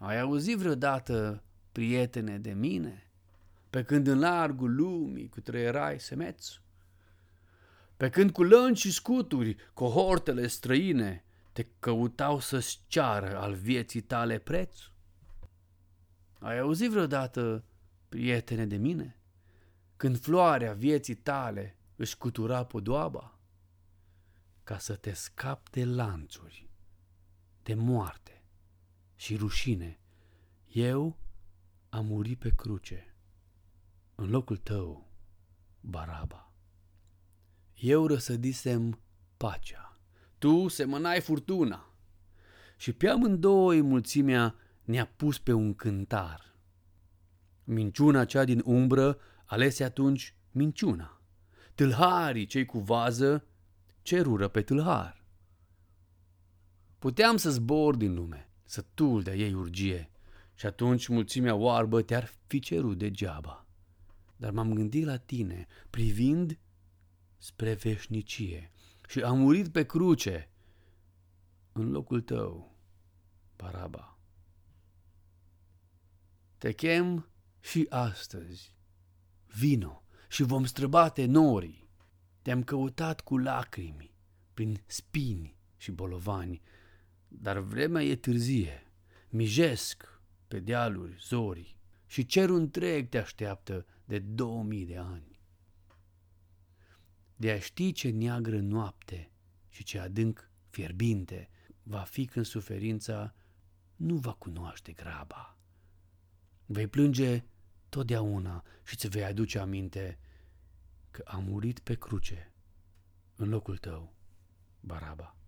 Ai auzit vreodată, prietene, de mine? Pe când în largul lumii cutreierai semeț? Pe când cu lănci și scuturi, cohortele străine te căutau să-ți ceară al vieții tale preț? Ai auzit vreodată, prietene, de mine? Când floarea vieții tale își cutura podoaba? Ca să te scapi de lanțuri, de moarte și rușine, eu am murit pe cruce, în locul tău, Baraba. Eu răsădisem pacea, tu semănai furtuna și pe amândoi mulțimea ne-a pus pe un cântar. Minciuna cea din umbră alese atunci minciuna. Tâlharii cei cu vază cerură pe tâlhar. Puteam să zbor din lume, sătul de ei urgie, și atunci mulțimea oarbă te-ar fi cerut degeaba. Dar m-am gândit la tine, privind spre veșnicie, și am murit pe cruce în locul tău, Baraba. Te chem și astăzi. Vino și vom străbate norii. Te-am căutat cu lacrimi, prin spini și bolovani, dar vremea e târzie. Mijesc pe dealuri zorii și cerul întreg te așteaptă de 2000 de ani. De a ști ce neagră noapte și ce adânc fierbinte va fi când suferința nu va cunoaște graba. Vei plânge totdeauna și ți vei aduce aminte că a murit pe cruce în locul tău, Baraba.